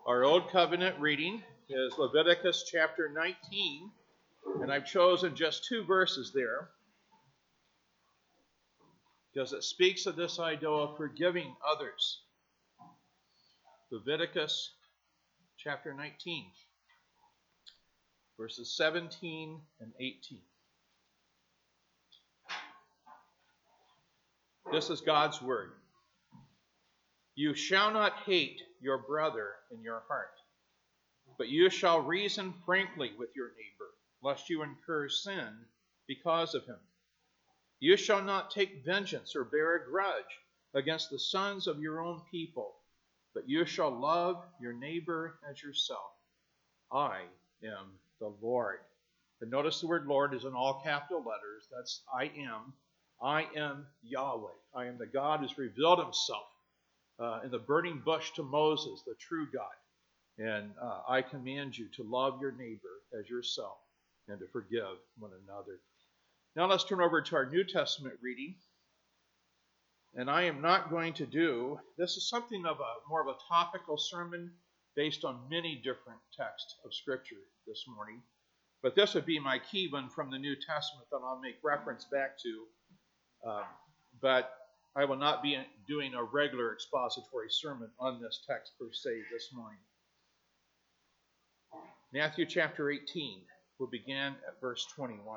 Our Old Covenant reading is Leviticus chapter 19, and I've chosen just two verses there because it speaks of this idea of forgiving others. Leviticus chapter 19, verses 17 and 18. This is God's word. You shall not hate your brother in your heart, but you shall reason frankly with your neighbor, lest you incur sin because of him. You shall not take vengeance or bear a grudge against the sons of your own people, but you shall love your neighbor as yourself. I am the Lord. And notice the word Lord is in all capital letters. That's I am. I am Yahweh. I am the God who's revealed himself in the burning bush to Moses, the true God. And I command you to love your neighbor as yourself and to forgive one another. Now let's turn over to our New Testament reading. And I am not going to do, this is something of more of a topical sermon based on many different texts of Scripture this morning. But this would be my key one from the New Testament that I'll make reference back to. But I will not be doing a regular expository sermon on this text per se this morning. Matthew chapter 18 will begin at verse 21.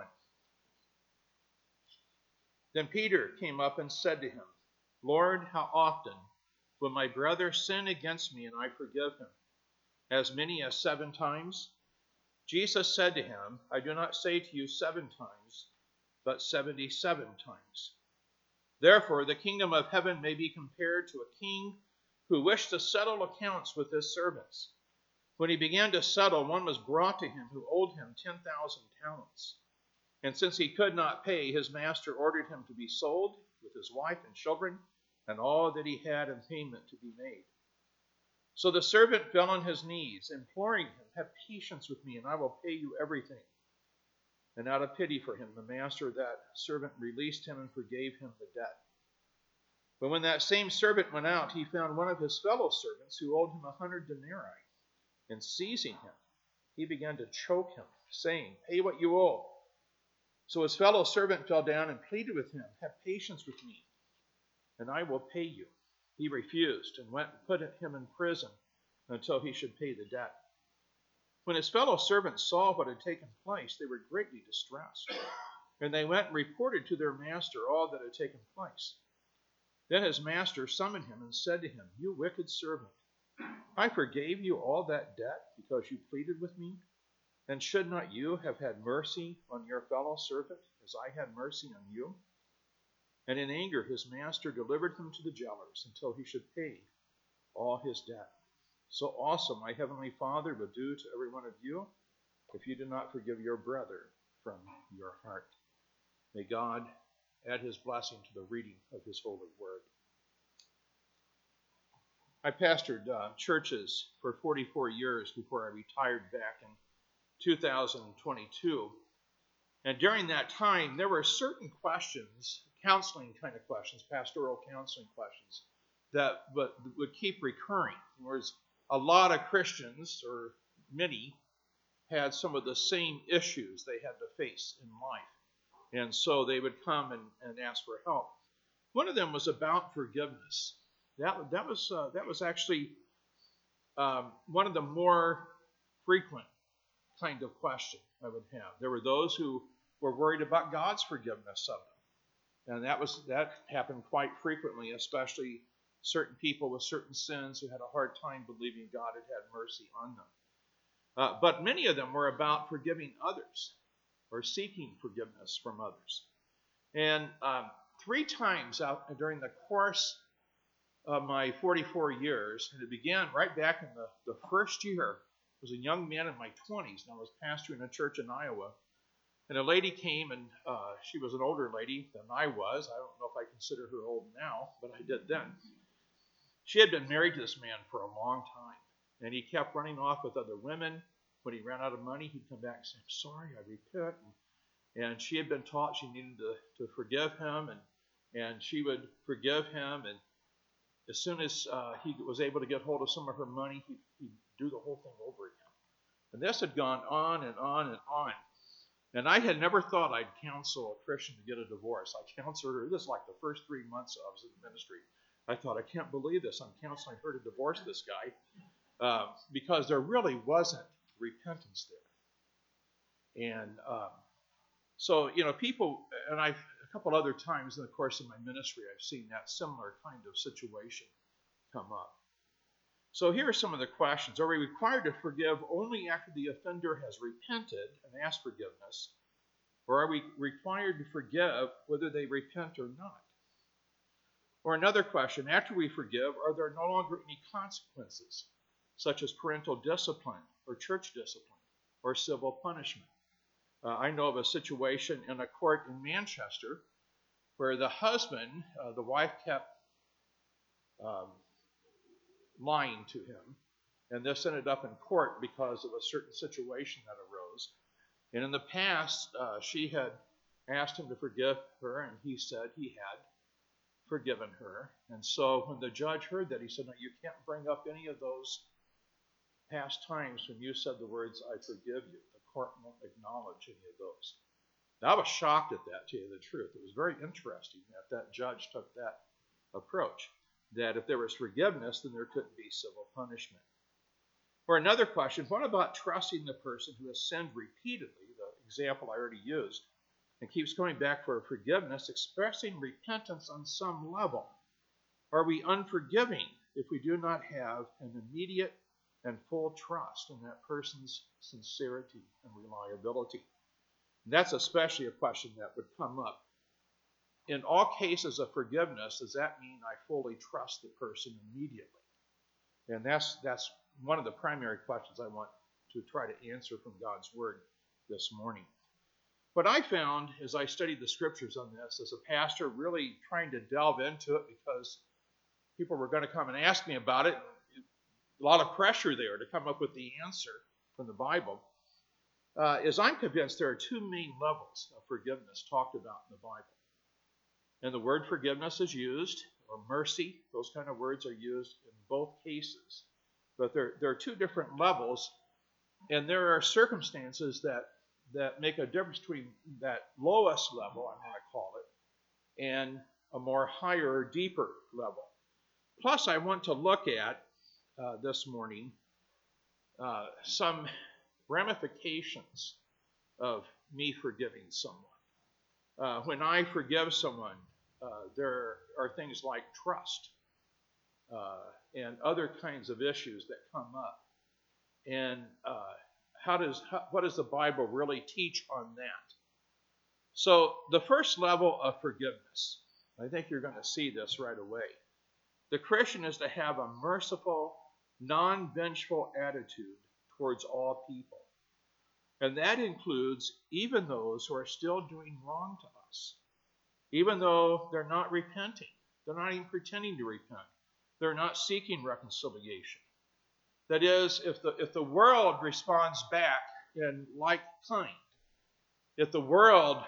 Then Peter came up and said to him, Lord, how often will my brother sin against me and I forgive him? As many as 7 times? Jesus said to him, I do not say to you 7 times, but 77 times. Therefore, the kingdom of heaven may be compared to a king who wished to settle accounts with his servants. When he began to settle, one was brought to him who owed him 10,000 talents. And since he could not pay, his master ordered him to be sold with his wife and children and all that he had in payment to be made. So the servant fell on his knees, imploring him, have patience with me, and I will pay you everything. And out of pity for him, the master of that servant released him and forgave him the debt. But when that same servant went out, he found one of his fellow servants who owed him 100 denarii. And seizing him, he began to choke him, saying, pay what you owe. So his fellow servant fell down and pleaded with him, have patience with me, and I will pay you. He refused and went and put him in prison until he should pay the debt. When his fellow servants saw what had taken place, they were greatly distressed. And they went and reported to their master all that had taken place. Then his master summoned him and said to him, you wicked servant, I forgave you all that debt because you pleaded with me. And should not you have had mercy on your fellow servant as I had mercy on you? And in anger his master delivered him to the jailers until he should pay all his debt. So also my heavenly Father will do to every one of you if you do not forgive your brother from your heart. May God add his blessing to the reading of his holy word. I pastored churches for 44 years before I retired back in 2022. And during that time, there were certain questions, counseling kind of questions, pastoral counseling questions, that would keep recurring. Whereas a lot of Christians, or many, had some of the same issues they had to face in life. And so they would come and ask for help. One of them was about forgiveness. That was actually one of the more frequent kind of question I would have. There were those who were worried about God's forgiveness of them. And that happened quite frequently, especially certain people with certain sins who had a hard time believing God had had mercy on them. But many of them were about forgiving others or seeking forgiveness from others. And 3 times out during the course of my 44 years, and it began right back in the first year. I was a young man in my 20s, and I was pastoring a church in Iowa. And a lady came, and she was an older lady than I was. I don't know if I consider her old now, but I did then. She had been married to this man for a long time, and he kept running off with other women. When he ran out of money, he'd come back and say, I'm sorry, I repent. And she had been taught she needed to forgive him, and she would forgive him. And as soon as he was able to get hold of some of her money, he'd do the whole thing over again. And this had gone on and on and on. And I had never thought I'd counsel a Christian to get a divorce. I counseled her, this is like the first 3 months I was in the ministry. I thought, I can't believe this. I'm counseling her to divorce this guy because there really wasn't repentance there. And so, people, and a couple other times in the course of my ministry, I've seen that similar kind of situation come up. So here are some of the questions. Are we required to forgive only after the offender has repented and asked forgiveness? Or are we required to forgive whether they repent or not? Or another question, after we forgive, are there no longer any consequences, such as parental discipline or church discipline or civil punishment? I know of a situation in a court in Manchester where the husband, the wife kept lying to him, and this ended up in court because of a certain situation that arose. And in the past, she had asked him to forgive her, and he said he had forgiven her. And so when the judge heard that, he said, no, you can't bring up any of those past times when you said the words, I forgive you. The court won't acknowledge any of those. Now, I was shocked at that, to tell you the truth. It was very interesting that judge took that approach, that if there was forgiveness, then there couldn't be civil punishment. Or another question, what about trusting the person who has sinned repeatedly, the example I already used, and keeps coming back for forgiveness, expressing repentance on some level? Are we unforgiving if we do not have an immediate and full trust in that person's sincerity and reliability? And that's especially a question that would come up. In all cases of forgiveness, does that mean I fully trust the person immediately? And that's one of the primary questions I want to try to answer from God's Word this morning. What I found as I studied the Scriptures on this, as a pastor, really trying to delve into it because people were going to come and ask me about it, a lot of pressure there to come up with the answer from the Bible, is I'm convinced there are two main levels of forgiveness talked about in the Bible. And the word forgiveness is used, or mercy, those kind of words are used in both cases. But there are two different levels, and there are circumstances that make a difference between that lowest level, I'm going to call it, and a more higher or deeper level. Plus, I want to look at, this morning, some ramifications of me forgiving someone. When I forgive someone, there are things like trust and other kinds of issues that come up. And what does the Bible really teach on that? So the first level of forgiveness, I think you're going to see this right away. The Christian is to have a merciful, non-vengeful attitude towards all people. And that includes even those who are still doing wrong to us. Even though they're not repenting. They're not even pretending to repent. They're not seeking reconciliation. That is, if the world responds back in like kind, if the world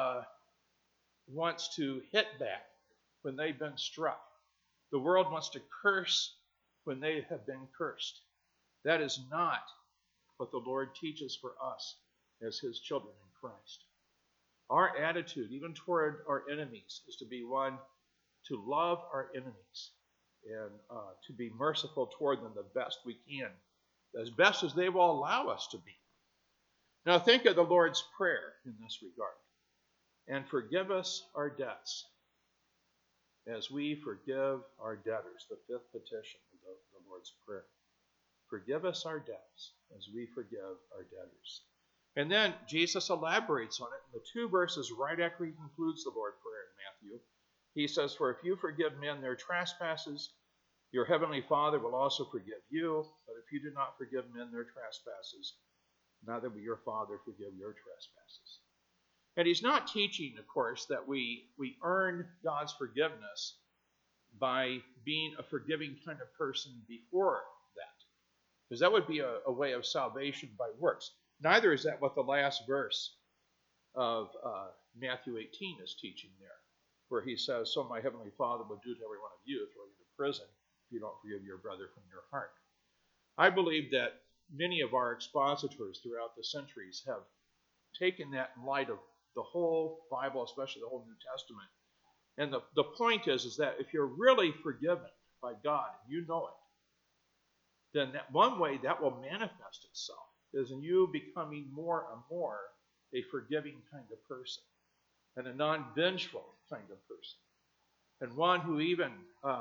wants to hit back when they've been struck, the world wants to curse when they have been cursed, that is not what the Lord teaches for us as His children in Christ. Our attitude, even toward our enemies, is to be one to love our enemies and to be merciful toward them the best we can, as best as they will allow us to be. Now think of the Lord's Prayer in this regard. And forgive us our debts as we forgive our debtors, the fifth petition of the Lord's Prayer. Forgive us our debts as we forgive our debtors. And then Jesus elaborates on it in the two verses right after he concludes the Lord's Prayer in Matthew. He says, for if you forgive men their trespasses, your heavenly Father will also forgive you. But if you do not forgive men their trespasses, neither will your Father forgive your trespasses. And he's not teaching, of course, that we earn God's forgiveness by being a forgiving kind of person before that. Because that would be a way of salvation by works. Neither is that what the last verse of Matthew 18 is teaching there, where he says, so my heavenly Father will do to every one of you, throw you into prison, if you don't forgive your brother from your heart. I believe that many of our expositors throughout the centuries have taken that in light of the whole Bible, especially the whole New Testament. And the point is that if you're really forgiven by God, and you know it, then that one way that will manifest itself is in you becoming more and more a forgiving kind of person, and a non-vengeful kind of person, and one who even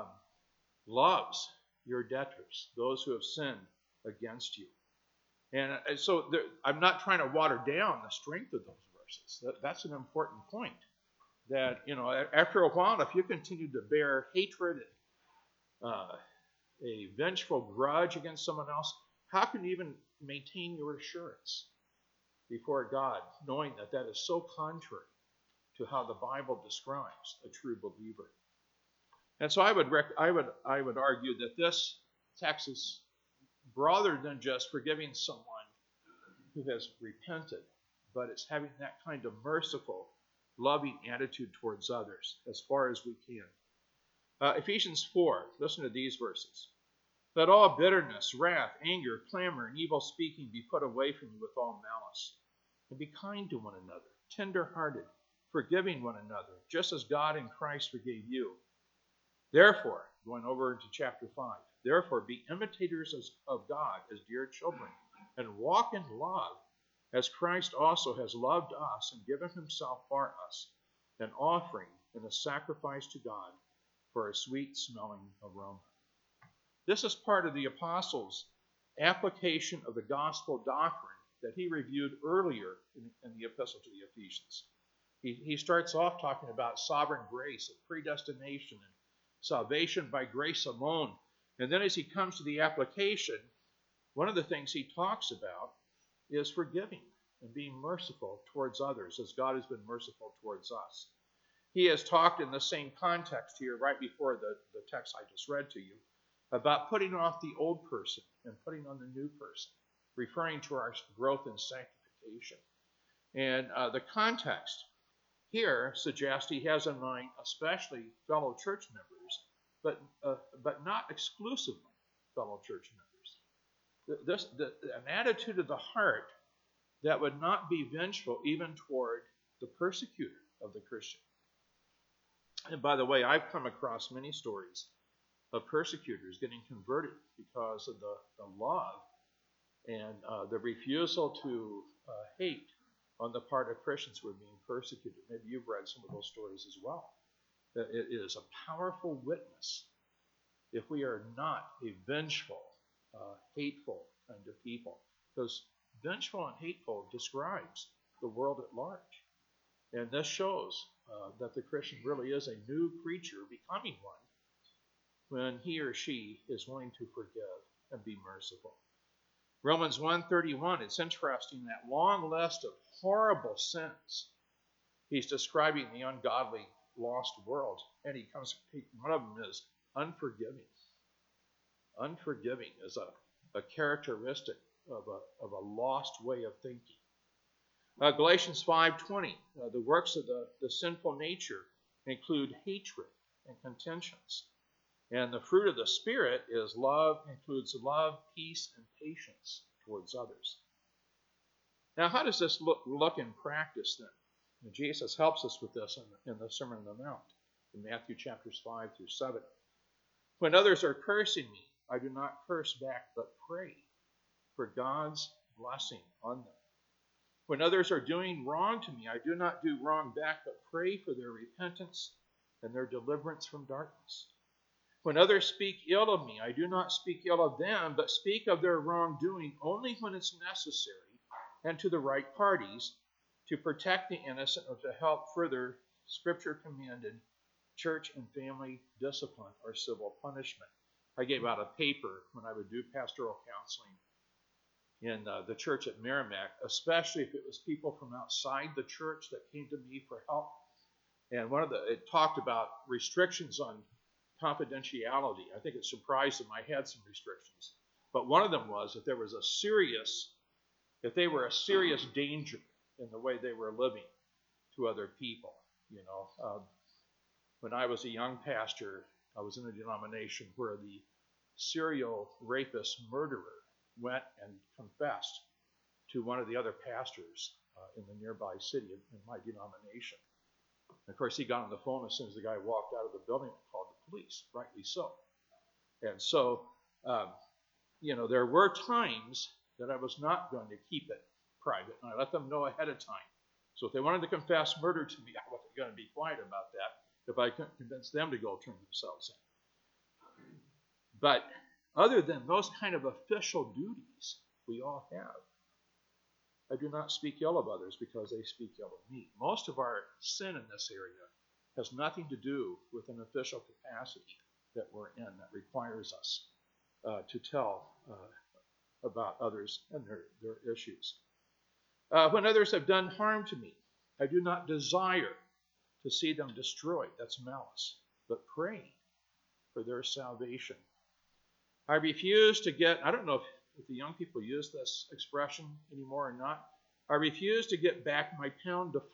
loves your debtors, those who have sinned against you. And so I'm not trying to water down the strength of those verses. That's an important point. That, after a while, if you continue to bear hatred and a vengeful grudge against someone else, how can you even maintain your assurance before God, knowing that that is so contrary to how the Bible describes a true believer? And so I would argue that this text is broader than just forgiving someone who has repented, but it's having that kind of merciful, loving attitude towards others as far as we can. Ephesians 4, listen to these verses. Let all bitterness, wrath, anger, clamor, and evil speaking be put away from you with all malice. And be kind to one another, tender-hearted, forgiving one another, just as God in Christ forgave you. Therefore, going over into chapter 5, therefore be imitators of God as dear children, and walk in love, as Christ also has loved us and given himself for us, an offering and a sacrifice to God for a sweet-smelling aroma. This is part of the apostles' application of the gospel doctrine that he reviewed earlier in the epistle to the Ephesians. He starts off talking about sovereign grace and predestination and salvation by grace alone. And then as he comes to the application, one of the things he talks about is forgiving and being merciful towards others as God has been merciful towards us. He has talked in the same context here right before the text I just read to you about putting off the old person and putting on the new person, referring to our growth in sanctification. And the context here suggests he has in mind especially fellow church members, but not exclusively fellow church members. An attitude of the heart that would not be vengeful even toward the persecutor of the Christian. And by the way, I've come across many stories of persecutors getting converted because of the love and the refusal to hate on the part of Christians who are being persecuted. Maybe you've read some of those stories as well. That it is a powerful witness if we are not a vengeful, hateful kind of people. Because vengeful and hateful describes the world at large. And this shows that the Christian really is a new creature, becoming one, when he or she is willing to forgive and be merciful. Romans 1:31, it's interesting, that long list of horrible sins. He's describing the ungodly, lost world, and one of them is unforgiving. Unforgiving is a characteristic of a lost way of thinking. Galatians 5:20, the works of the sinful nature include hatred and contentions. And the fruit of the Spirit is love, includes love, peace, and patience towards others. Now, how does this look in practice then? And Jesus helps us with this in the Sermon on the Mount, in Matthew chapters 5 through 7. When others are cursing me, I do not curse back, but pray for God's blessing on them. When others are doing wrong to me, I do not do wrong back, but pray for their repentance and their deliverance from darkness. When others speak ill of me, I do not speak ill of them, but speak of their wrongdoing only when it's necessary and to the right parties to protect the innocent or to help further Scripture-commanded church and family discipline or civil punishment. I gave out a paper when I would do pastoral counseling in the church at Merrimack, especially if it was people from outside the church that came to me for help. And it talked about restrictions on confidentiality. I think it surprised them I had some restrictions. But one of them was if they were a serious danger in the way they were living to other people. When I was a young pastor, I was in a denomination where the serial rapist murderer went and confessed to one of the other pastors in the nearby city in my denomination. And of course, he got on the phone as soon as the guy walked out of the building and called the police, rightly so. And so, there were times that I was not going to keep it private, and I let them know ahead of time. So if they wanted to confess murder to me, I wasn't going to be quiet about that if I couldn't convince them to go turn themselves in. But other than those kind of official duties we all have, I do not speak ill of others because they speak ill of me. Most of our sin in this area has nothing to do with an official capacity that we're in that requires us to tell about others and their issues. When others have done harm to me, I do not desire to see them destroyed. That's malice. But pray for their salvation. I refuse to get, I don't know if the young people use this expression anymore or not. I refuse to get back my pound of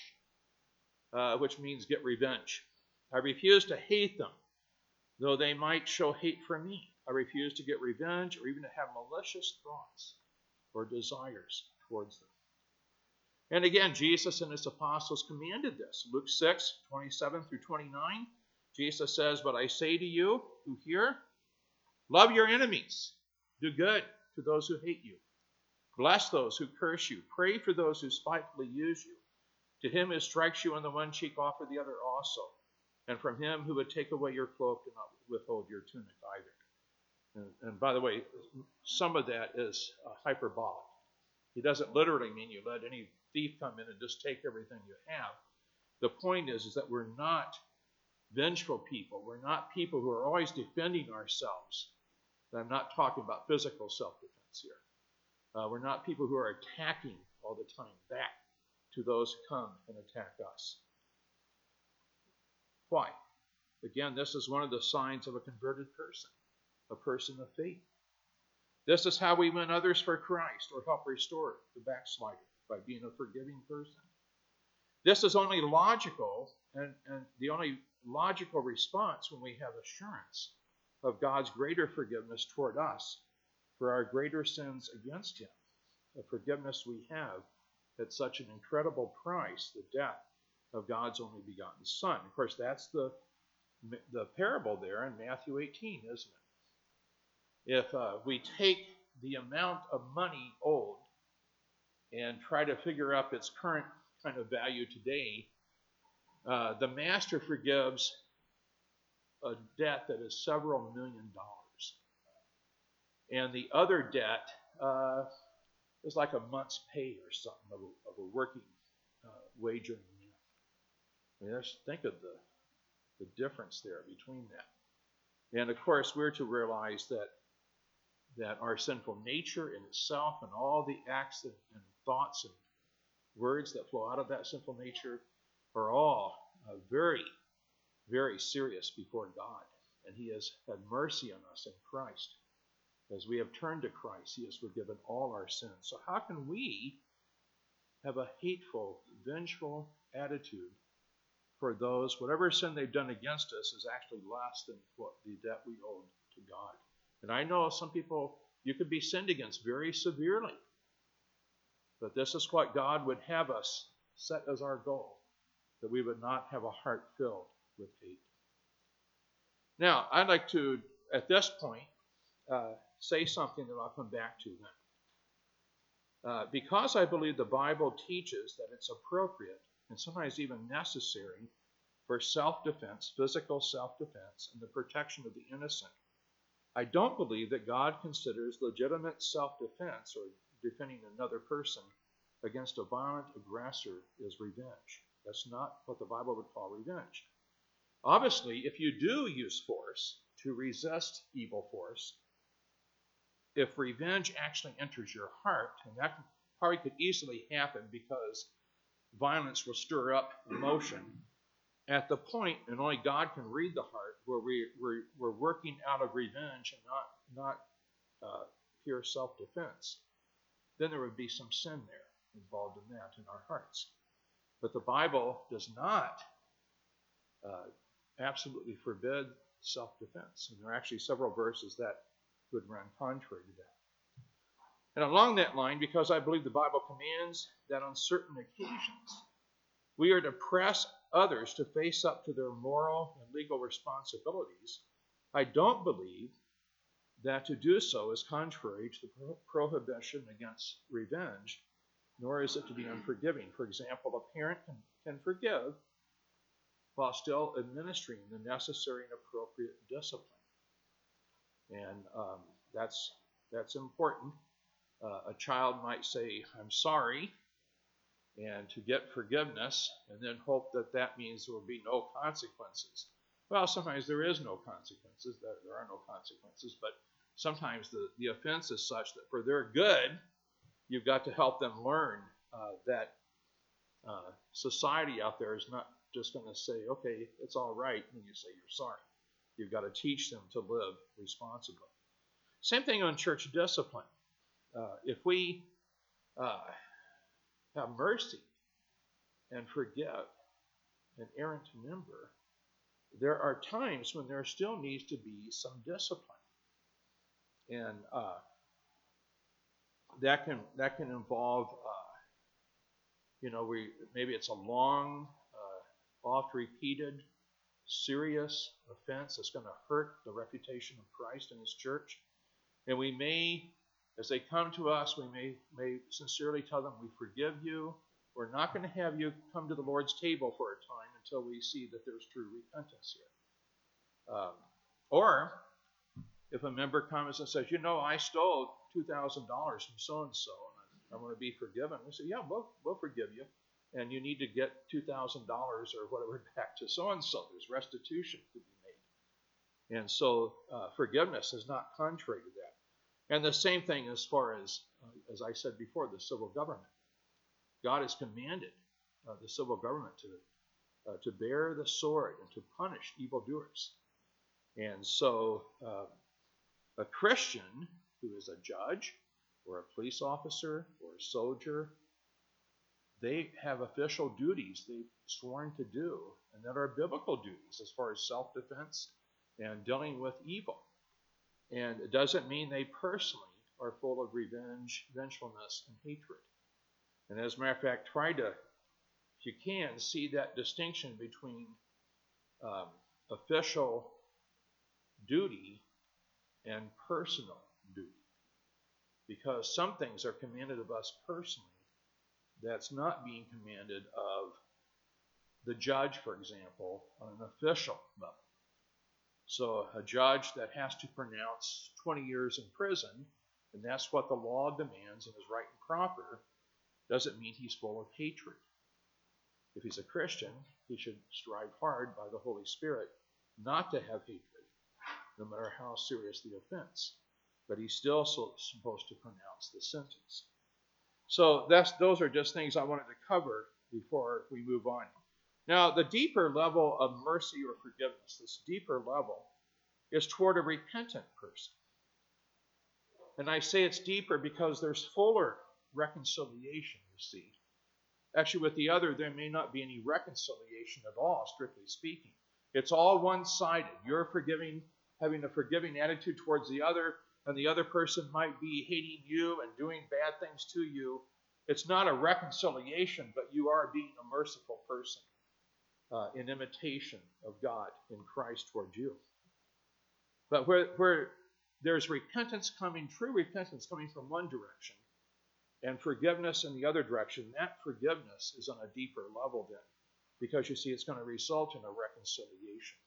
flesh, which means get revenge. I refuse to hate them, though they might show hate for me. I refuse to get revenge or even to have malicious thoughts or desires towards them. And again, Jesus and his apostles commanded this. Luke 6, 27 through 29, Jesus says, "But I say to you who hear, love your enemies, do good to those who hate you, bless those who curse you, pray for those who spitefully use you. To him who strikes you on the one cheek, offer the other also. And from him who would take away your cloak, do not withhold your tunic either." And by the way, some of that is hyperbolic. He doesn't literally mean you let any thief come in and just take everything you have. The point is that we're not vengeful people. We're not people who are always defending ourselves. And I'm not talking about physical self-defense here. We're not people who are attacking all the time back to those who come and attack us. Why? Again, this is one of the signs of a converted person, a person of faith. This is how we win others for Christ or help restore the backslider, by being a forgiving person. This is only logical, and the only logical response when we have assurance of God's greater forgiveness toward us for our greater sins against him, the forgiveness we have at such an incredible price, the death of God's only begotten Son. Of course, that's the parable there in Matthew 18, isn't it? If we take the amount of money owed and try to figure out its current kind of value today, the master forgives a debt that is several $1 million. And the other debt is like a month's pay or something of a working wage earning man. I mean, just think of the difference there between that. And of course, we're to realize that our sinful nature in itself and all the acts and thoughts and words that flow out of that sinful nature are all very, very serious before God. And he has had mercy on us in Christ. As we have turned to Christ, he has forgiven all our sins. So how can we have a hateful, vengeful attitude for those, whatever sin they've done against us is actually less than what the debt we owed to God? And I know some people, you could be sinned against very severely. But this is what God would have us set as our goal, that we would not have a heart filled with hate. Now, I'd like to, at this point, say something that I'll come back to then. Because I believe the Bible teaches that it's appropriate and sometimes even necessary for self-defense, physical self-defense, and the protection of the innocent, I don't believe that God considers legitimate self-defense or defending another person against a violent aggressor is revenge. That's not what the Bible would call revenge. Obviously, if you do use force to resist evil force, if revenge actually enters your heart, and that probably could easily happen because violence will stir up emotion, at the point, and only God can read the heart, where we're working out of revenge and not pure self-defense, then there would be some sin there involved in that in our hearts. But the Bible does not absolutely forbid self-defense. And there are actually several verses that would run contrary to that. And along that line, because I believe the Bible commands that on certain occasions we are to press others to face up to their moral and legal responsibilities, I don't believe that to do so is contrary to the prohibition against revenge, nor is it to be unforgiving. For example, a parent can forgive while still administering the necessary and appropriate discipline. And that's important. A child might say, "I'm sorry," and to get forgiveness, and then hope that that means there will be no consequences. Well, sometimes there is no consequences. There are no consequences, but sometimes the offense is such that for their good, you've got to help them learn that society out there is not just going to say, "Okay, it's all right," when you say you're sorry. You've got to teach them to live responsibly. Same thing on church discipline. If we have mercy and forgive an errant member, there are times when there still needs to be some discipline. And that can involve, maybe it's a long, oft-repeated, serious offense that's going to hurt the reputation of Christ and His church. And we may, as they come to us, we may sincerely tell them, "We forgive you. We're not going to have you come to the Lord's table for a time until we see that there's true repentance here." Or if a member comes and says, "I stole $2,000 from so-and-so, and I want to be forgiven," we say, "Yeah, we'll forgive you. And you need to get $2,000 or whatever back to so-and-so. There's restitution to be made." And so forgiveness is not contrary to that. And the same thing as far as I said before, the civil government. God has commanded the civil government to bear the sword and to punish evildoers. And so a Christian who is a judge or a police officer or a soldier, they have official duties they've sworn to do, and that are biblical duties as far as self-defense and dealing with evil. And it doesn't mean they personally are full of revenge, vengefulness, and hatred. And as a matter of fact, try to, if you can, see that distinction between official duty and personal duty. Because some things are commanded of us personally that's not being commanded of the judge, for example, on an official level. So a judge that has to pronounce 20 years in prison, and that's what the law demands and is right and proper, doesn't mean he's full of hatred. If he's a Christian, he should strive hard by the Holy Spirit not to have hatred, no matter how serious the offense. But he's still supposed to pronounce the sentence. So those are just things I wanted to cover before we move on. Now, the deeper level of mercy or forgiveness, this deeper level, is toward a repentant person. And I say it's deeper because there's fuller reconciliation, you see. Actually, with the other, there may not be any reconciliation at all, strictly speaking. It's all one-sided. You're forgiving, having a forgiving attitude towards the other, and the other person might be hating you and doing bad things to you. It's not a reconciliation, but you are being a merciful person in imitation of God in Christ toward you. But where there's repentance coming, true repentance coming from one direction, and forgiveness in the other direction, that forgiveness is on a deeper level then, because you see it's going to result in a reconciliation.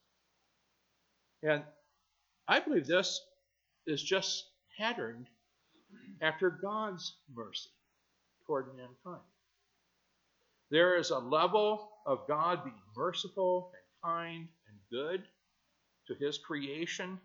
And I believe this is just patterned after God's mercy toward mankind. There is a level of God being merciful and kind and good to His creation.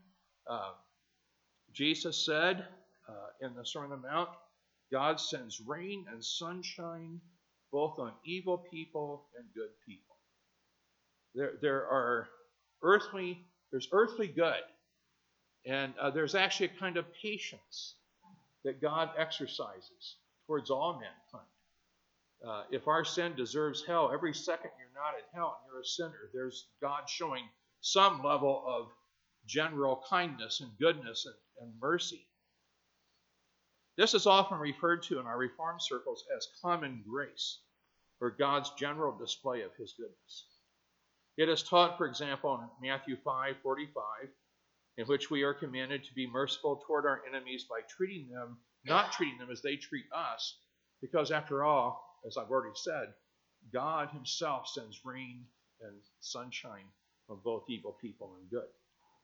Jesus said in the Sermon on the Mount, God sends rain and sunshine both on evil people and good people. There's earthly good, and there's actually a kind of patience that God exercises towards all mankind. If our sin deserves hell, every second you're not in hell and you're a sinner, there's God showing some level of general kindness and goodness and mercy. This is often referred to in our Reformed circles as common grace, or God's general display of his goodness. It is taught, for example, in Matthew 5:45, in which we are commanded to be merciful toward our enemies by not treating them as they treat us, because after all, as I've already said, God himself sends rain and sunshine on both evil people and good.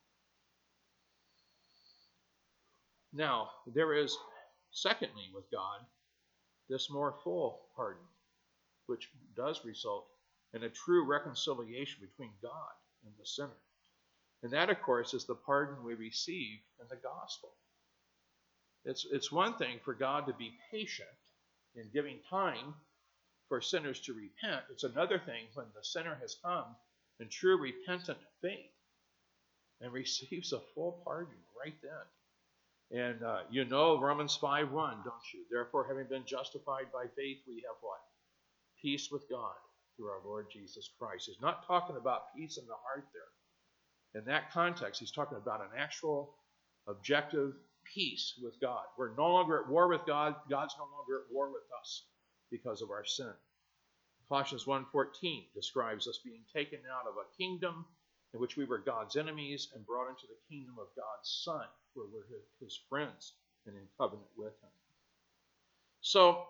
Now, there is, secondly, with God, this more full pardon, which does result in a true reconciliation between God and the sinner. And that, of course, is the pardon we receive in the gospel. It's one thing for God to be patient in giving time for sinners to repent. It's another thing when the sinner has come in true repentant faith and receives a full pardon right then. And you know Romans 5:1, don't you? Therefore, having been justified by faith, we have what? Peace with God through our Lord Jesus Christ. He's not talking about peace in the heart there. In that context, he's talking about an actual, objective peace with God. We're no longer at war with God. God's no longer at war with us because of our sin. Colossians 1:14 describes us being taken out of a kingdom in which we were God's enemies and brought into the kingdom of God's Son, where we're his friends and in covenant with him. So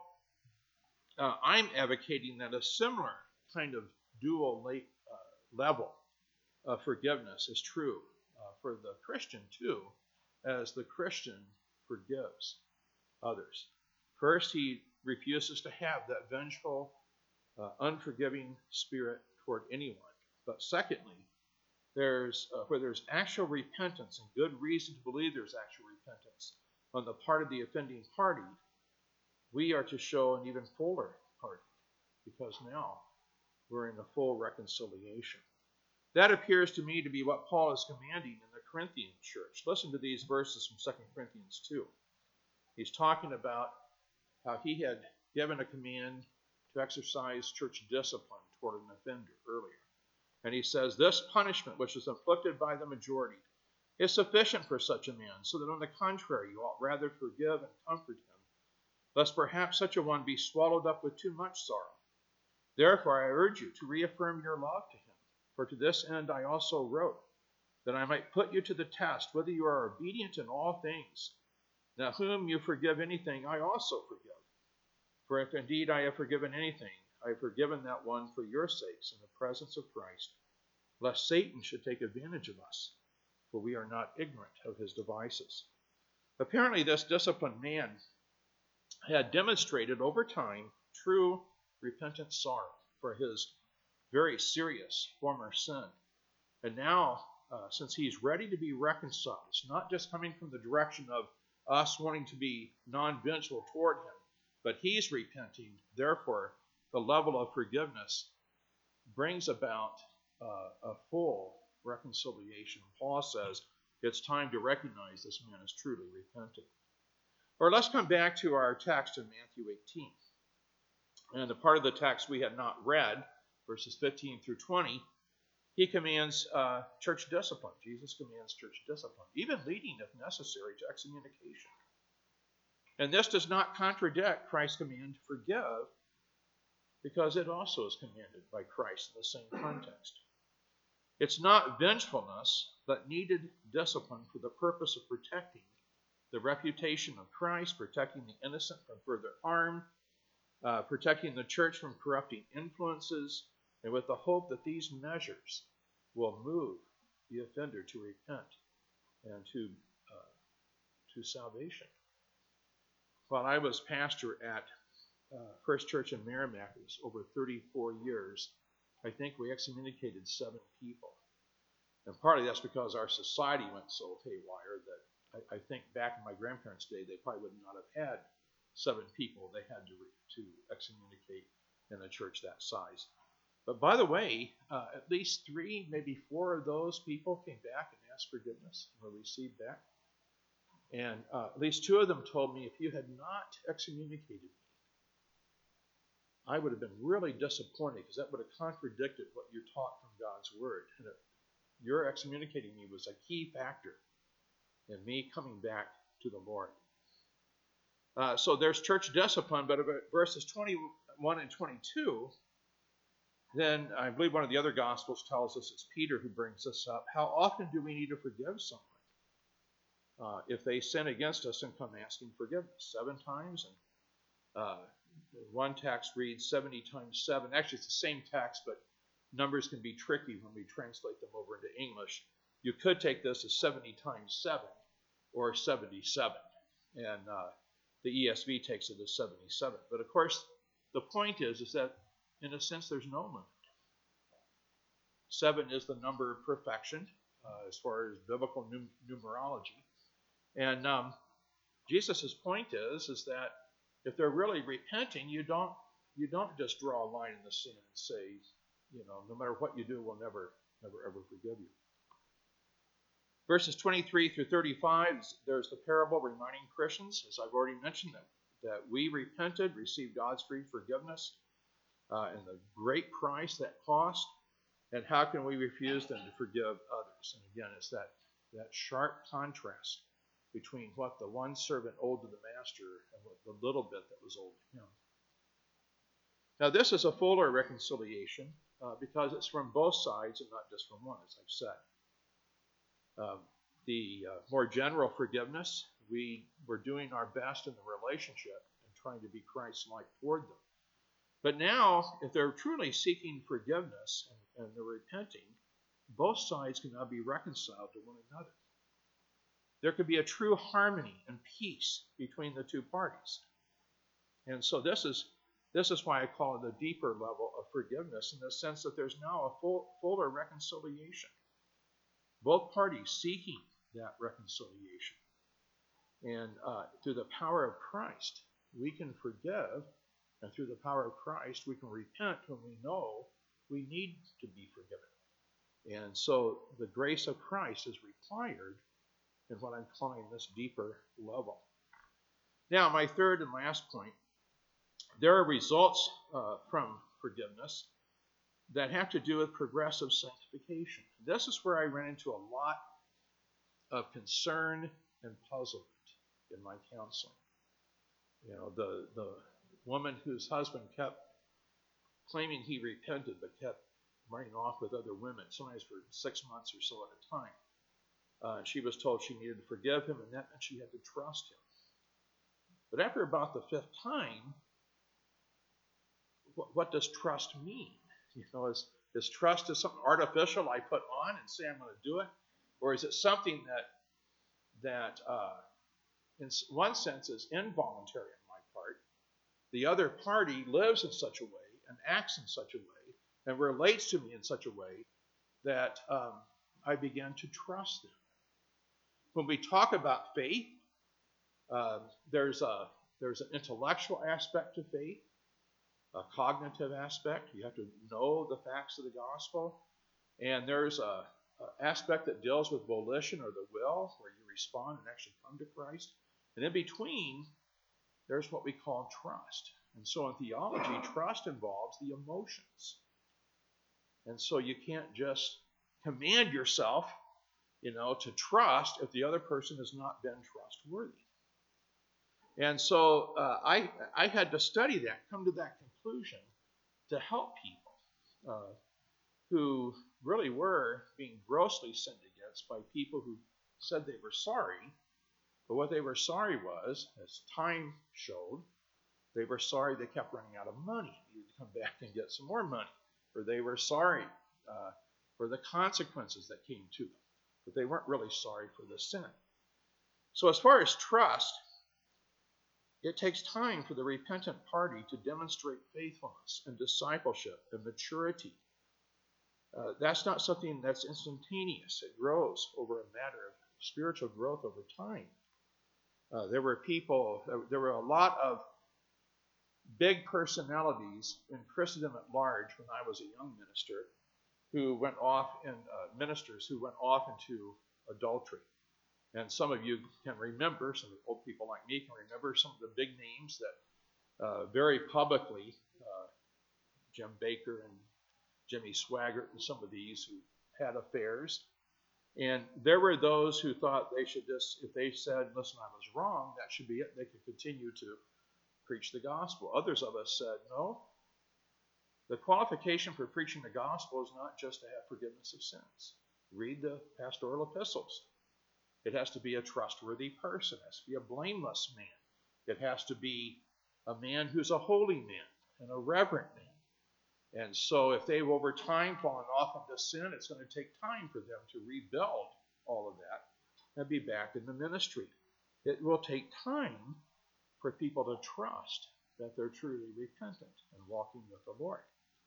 I'm advocating that a similar kind of dual level of forgiveness is true for the Christian too, as the Christian forgives others. First, he refuses to have that vengeful, unforgiving spirit toward anyone. But secondly, where there's actual repentance and good reason to believe there's actual repentance on the part of the offending party, we are to show an even fuller pardon, because now we're in a full reconciliation. That appears to me to be what Paul is commanding in the Corinthian church. Listen to these verses from 2 Corinthians 2. He's talking about how he had given a command to exercise church discipline toward an offender earlier. And he says, this punishment which is inflicted by the majority is sufficient for such a man, so that on the contrary you ought rather forgive and comfort him, lest perhaps such a one be swallowed up with too much sorrow. Therefore I urge you to reaffirm your love to him. For to this end I also wrote, that I might put you to the test, whether you are obedient in all things. Now whom you forgive anything, I also forgive. For if indeed I have forgiven anything, I have forgiven that one for your sakes in the presence of Christ, lest Satan should take advantage of us, for we are not ignorant of his devices. Apparently this disciplined man had demonstrated over time true repentant sorrow for his very serious former sin. And now, since he's ready to be reconciled, it's not just coming from the direction of us wanting to be non-vengeful toward him, but he's repenting. Therefore, the level of forgiveness brings about a full reconciliation. Paul says it's time to recognize this man is truly repentant. Or let's come back to our text in Matthew 18. And the part of the text we had not read, verses 15 through 20, he commands church discipline. Jesus commands church discipline, even leading, if necessary, to excommunication. And this does not contradict Christ's command to forgive, because it also is commanded by Christ in the same context. It's not vengefulness, but needed discipline for the purpose of protecting the reputation of Christ, protecting the innocent from further harm, protecting the church from corrupting influences, and with the hope that these measures will move the offender to repent and to salvation. While I was pastor at First Church in Merrimack, it was over 34 years, I think we excommunicated 7 people. And partly that's because our society went so haywire that I think back in my grandparents' day, they probably would not have had 7 people they had to excommunicate in a church that size. But by the way, at least 3, maybe 4 of those people came back and asked forgiveness and were received back. And at least 2 of them told me, if you had not excommunicated me, I would have been really disappointed, because that would have contradicted what you taught from God's word. And your excommunicating me was a key factor in me coming back to the Lord. So there's church discipline, but about verses 21 and 22, then I believe one of the other Gospels tells us it's Peter who brings this up. How often do we need to forgive someone if they sin against us and come asking forgiveness? 7 times? And one text reads 70 times 7. Actually, it's the same text, but numbers can be tricky when we translate them over into English. You could take this as 70 times 7 or 77. And the ESV takes it as 77. But of course, the point is that in a sense there's no limit. 7 is the number of perfection as far as biblical numerology. And Jesus' point is that if they're really repenting, you don't just draw a line in the sand and say, no matter what you do, we'll never ever forgive you. Verses 23 through 35, there's the parable reminding Christians, as I've already mentioned, that we repented, received God's free forgiveness, and the great price that cost, and how can we refuse then to forgive others? And again, it's that sharp contrast between what the one servant owed to the master and what the little bit that was owed to him. Now, this is a fuller reconciliation because it's from both sides and not just from one, as I've said. The more general forgiveness, we were doing our best in the relationship and trying to be Christ-like toward them. But now, if they're truly seeking forgiveness and they're repenting, both sides can now be reconciled to one another. There could be a true harmony and peace between the two parties. And so this is why I call it a deeper level of forgiveness, in the sense that there's now a fuller reconciliation. Both parties seeking that reconciliation. And through the power of Christ, we can forgive, and through the power of Christ, we can repent when we know we need to be forgiven. And so the grace of Christ is required in what I'm calling this deeper level. Now, my third and last point, there are results from forgiveness that have to do with progressive sanctification. This is where I ran into a lot of concern and puzzlement in my counseling. The woman whose husband kept claiming he repented but kept running off with other women, sometimes for 6 months or so at a time. She was told she needed to forgive him, and that meant she had to trust him. But after about the 5th time, what does trust mean? Is trust is something artificial I put on and say I'm going to do it? Or is it something that in one sense is involuntary on my part? The other party lives in such a way and acts in such a way and relates to me in such a way that I begin to trust them. When we talk about faith, there's an intellectual aspect to faith, a cognitive aspect. You have to know the facts of the gospel. And there's an aspect that deals with volition or the will, where you respond and actually come to Christ. And in between, there's what we call trust. And so in theology, trust involves the emotions. And so you can't just command yourself, to trust if the other person has not been trustworthy. And so I had to study that, come to that conclusion to help people who really were being grossly sinned against by people who said they were sorry. But what they were sorry was, as time showed, they were sorry they kept running out of money. They needed to come back and get some more money. Or they were sorry for the consequences that came to them. But they weren't really sorry for the sin. So as far as trust, it takes time for the repentant party to demonstrate faithfulness and discipleship and maturity. That's not something that's instantaneous. It grows over a matter of spiritual growth over time. There were a lot of big personalities in Christendom at large when I was a young minister who went off, and ministers who went off into adultery. And some of you can remember, some old people like me can remember some of the big names that very publicly, Jim Baker and Jimmy Swaggart and some of these who had affairs. And there were those who thought they should just, if they said, listen, I was wrong, that should be it. They could continue to preach the gospel. Others of us said, no, the qualification for preaching the gospel is not just to have forgiveness of sins. Read the pastoral epistles. It has to be a trustworthy person. It has to be a blameless man. It has to be a man who's a holy man and a reverent man. And so if they've over time fallen off into sin, it's going to take time for them to rebuild all of that and be back in the ministry. It will take time for people to trust that they're truly repentant and walking with the Lord.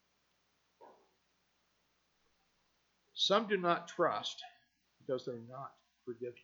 Some do not trust because they're not forgiving.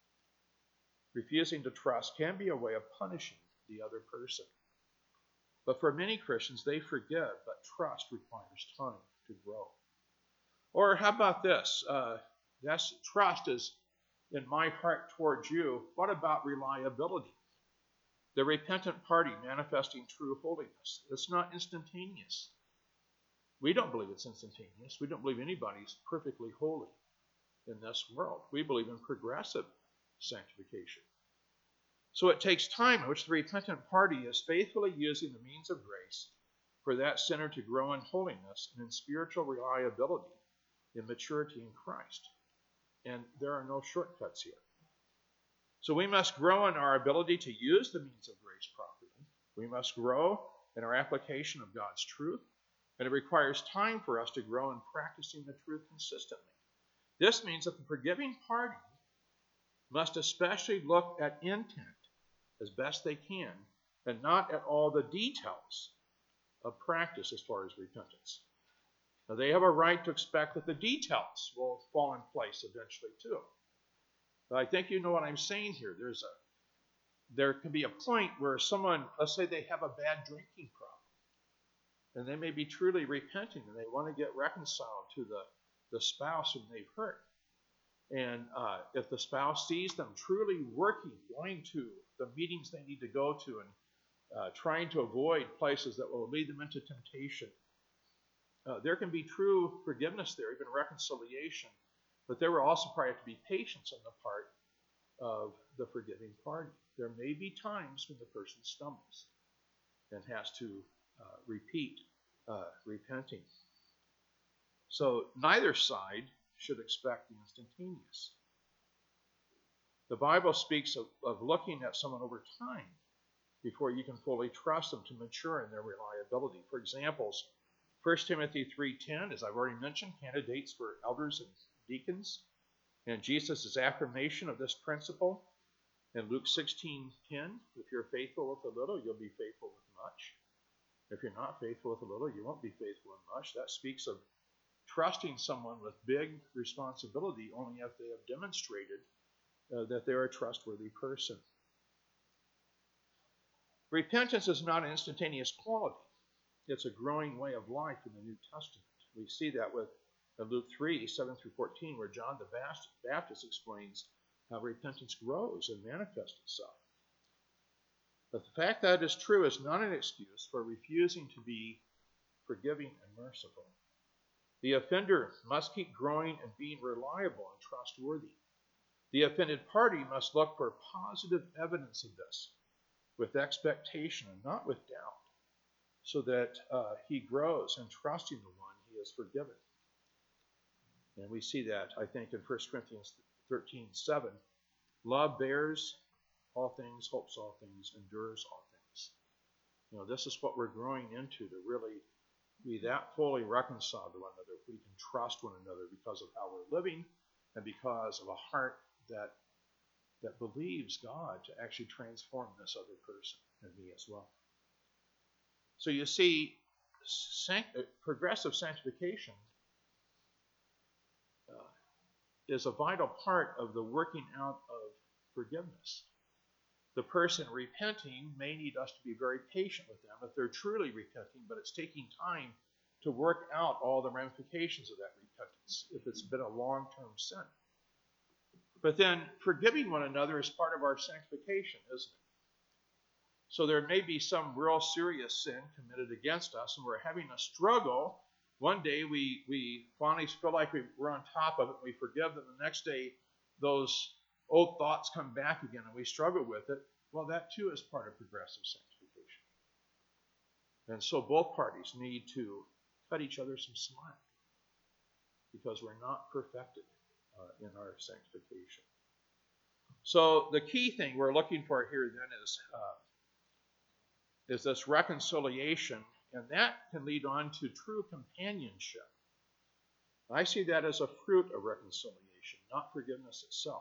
Refusing to trust can be a way of punishing the other person. But for many Christians, they forgive, but trust requires time to grow. Or how about this? Yes, trust is in my heart towards you. What about reliability? The repentant party manifesting true holiness. It's not instantaneous. We don't believe it's instantaneous. We don't believe anybody's perfectly holy in this world. We believe in progressive sanctification. So it takes time in which the repentant party is faithfully using the means of grace for that sinner to grow in holiness and in spiritual reliability, in maturity in Christ. And there are no shortcuts here. So we must grow in our ability to use the means of grace properly. We must grow in our application of God's truth. And it requires time for us to grow in practicing the truth consistently. This means that the forgiving party must especially look at intent as best they can and not at all the details of practice as far as repentance. Now, they have a right to expect that the details will fall in place eventually too. But I think you know what I'm saying here. There can be a point where someone, let's say they have a bad drinking problem, and they may be truly repenting and they want to get reconciled to the spouse whom they've hurt. And if the spouse sees them truly working, going to the meetings they need to go to and trying to avoid places that will lead them into temptation, there can be true forgiveness there, even reconciliation. But there will also probably have to be patience on the part of the forgiving party. There may be times when the person stumbles and has to repeat repenting. So neither side should expect the instantaneous. The Bible speaks of looking at someone over time before you can fully trust them to mature in their reliability. For examples, 1 Timothy 3:10, as I've already mentioned, candidates for elders and deacons, and Jesus' affirmation of this principle in Luke 16:10, if you're faithful with a little, you'll be faithful with much. If you're not faithful with a little, you won't be faithful in much. That speaks of trusting someone with big responsibility only if they have demonstrated that they're a trustworthy person. Repentance is not an instantaneous quality. It's a growing way of life in the New Testament. We see that with Luke 3:7-14, where John the Baptist explains how repentance grows and manifests itself. But the fact that is true is not an excuse for refusing to be forgiving and merciful. The offender must keep growing and being reliable and trustworthy. The offended party must look for positive evidence of this with expectation and not with doubt, so that he grows in trusting the one he has forgiven. And we see that, I think, in 1 Corinthians 13:7. Love bears all things, hopes all things, endures all things. You know, this is what we're growing into, to really be that fully reconciled to one another. If we can trust one another because of how we're living and because of a heart that believes God to actually transform this other person and me as well. So you see, progressive sanctification is a vital part of the working out of forgiveness. The person repenting may need us to be very patient with them if they're truly repenting, but it's taking time to work out all the ramifications of that repentance if it's been a long-term sin. But then forgiving one another is part of our sanctification, isn't it? So there may be some real serious sin committed against us, and we're having a struggle one day we finally feel like we're on top of it, and we forgive them. The next day, those old thoughts come back again, and we struggle with it. Well, that too is part of progressive sanctification. And so both parties need to cut each other some slack, because we're not perfected in our sanctification. So the key thing we're looking for here then is this reconciliation, and that can lead on to true companionship. I see that as a fruit of reconciliation, not forgiveness itself.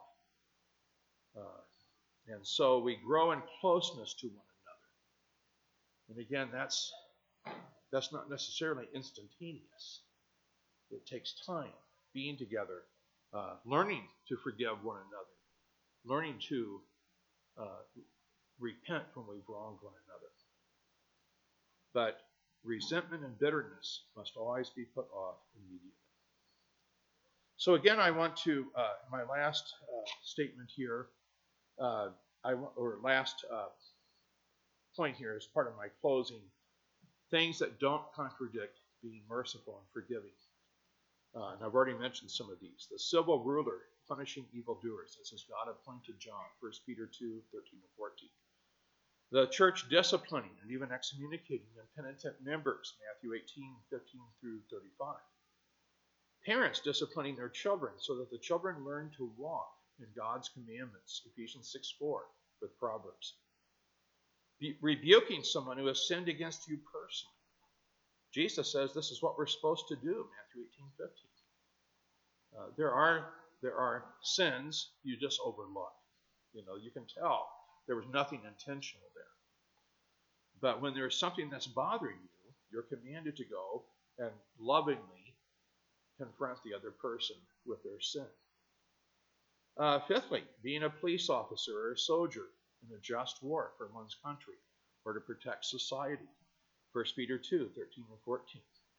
And so we grow in closeness to one another. And again, that's not necessarily instantaneous. It takes time, being together, learning to forgive one another, learning to repent when we've wronged one another. But resentment and bitterness must always be put off immediately. So again, I want to, my last statement here, last point here is part of my closing, things that don't contradict being merciful and forgiving. And I've already mentioned some of these. The civil ruler punishing evildoers. This is God appointed John, 1 Peter 2, 13 and 14. The church disciplining and even excommunicating impenitent members, Matthew 18, 15 through 35. Parents disciplining their children so that the children learn to walk in God's commandments, Ephesians 6:4 with Proverbs. Rebuking someone who has sinned against you personally. Jesus says this is what we're supposed to do, Matthew 18:15. There are sins you just overlook. You can tell there was nothing intentional there. But when there's something that's bothering you, you're commanded to go and lovingly confront the other person with their sin. Fifthly, being a police officer or a soldier in a just war for one's country or to protect society, 1 Peter 2, 13 and 14.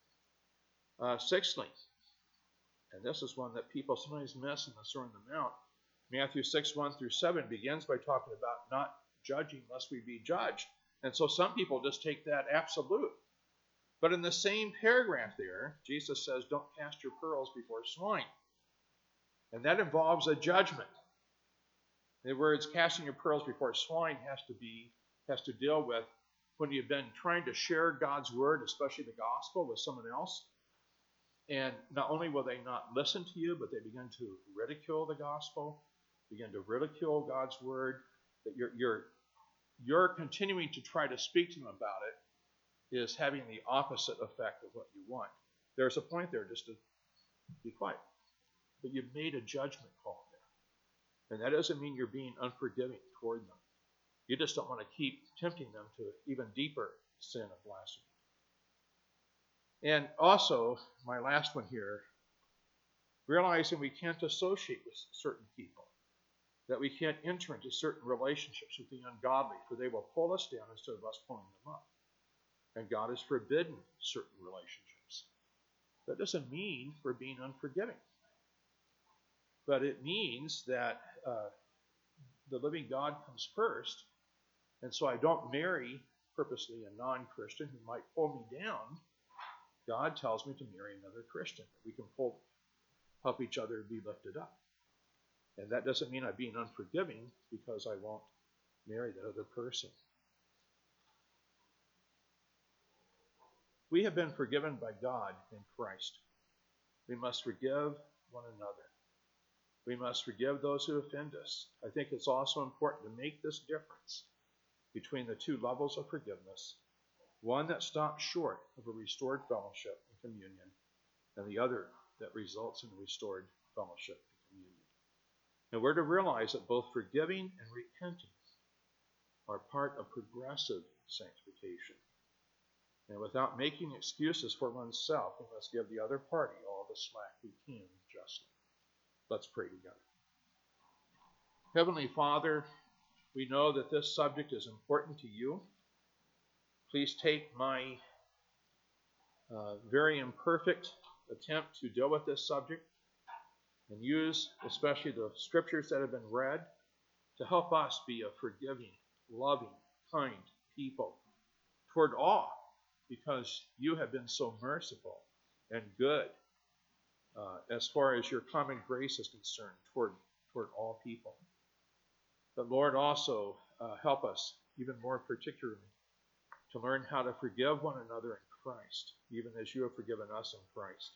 Sixthly, and this is one that people sometimes miss in the Sermon on the Mount, Matthew 6, 1 through 7 begins by talking about not judging lest we be judged. And so some people just take that absolute. But in the same paragraph there, Jesus says, don't cast your pearls before swine. And that involves a judgment. In other words, casting your pearls before swine has to deal with when you've been trying to share God's word, especially the gospel, with someone else. And not only will they not listen to you, but they begin to ridicule the gospel, begin to ridicule God's word, that you're continuing to try to speak to them about it is having the opposite effect of what you want. There's a point there just to be quiet. But you've made a judgment call there. And that doesn't mean you're being unforgiving toward them. You just don't want to keep tempting them to even deeper sin of blasphemy. And also, my last one here, realizing we can't associate with certain people, that we can't enter into certain relationships with the ungodly, for they will pull us down instead of us pulling them up. And God has forbidden certain relationships. That doesn't mean we're being unforgiving. But it means that the living God comes first, and so I don't marry purposely a non-Christian who might pull me down. God tells me to marry another Christian. We can help each other be lifted up. And that doesn't mean I'm being unforgiving because I won't marry that other person. We have been forgiven by God in Christ. We must forgive one another. We must forgive those who offend us. I think it's also important to make this difference between the two levels of forgiveness, one that stops short of a restored fellowship and communion, and the other that results in restored fellowship and communion. And we're to realize that both forgiving and repenting are part of progressive sanctification. And without making excuses for oneself, we must give the other party all the slack we can justly. Let's pray together. Heavenly Father, we know that this subject is important to you. Please take my very imperfect attempt to deal with this subject and use especially the scriptures that have been read to help us be a forgiving, loving, kind people toward all, because you have been so merciful and good as far as your common grace is concerned toward all people. But Lord, also help us even more particularly to learn how to forgive one another in Christ, even as you have forgiven us in Christ.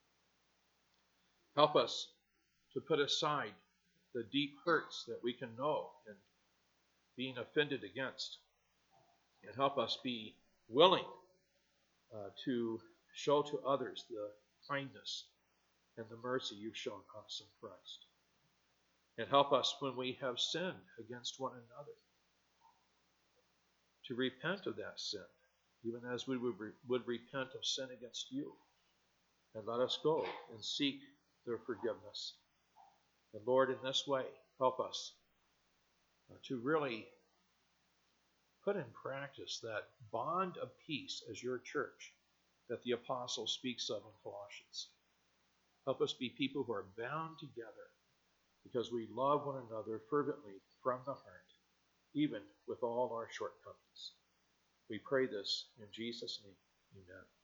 Help us to put aside the deep hurts that we can know in being offended against, and help us be willing to show to others the kindness and the mercy you've shown us in Christ. And help us when we have sinned against one another to repent of that sin, even as we would repent of sin against you. And let us go and seek their forgiveness. And Lord, in this way, help us to really put in practice that bond of peace as your church that the apostle speaks of in Colossians. Help us be people who are bound together because we love one another fervently from the heart, even with all our shortcomings. We pray this in Jesus' name. Amen.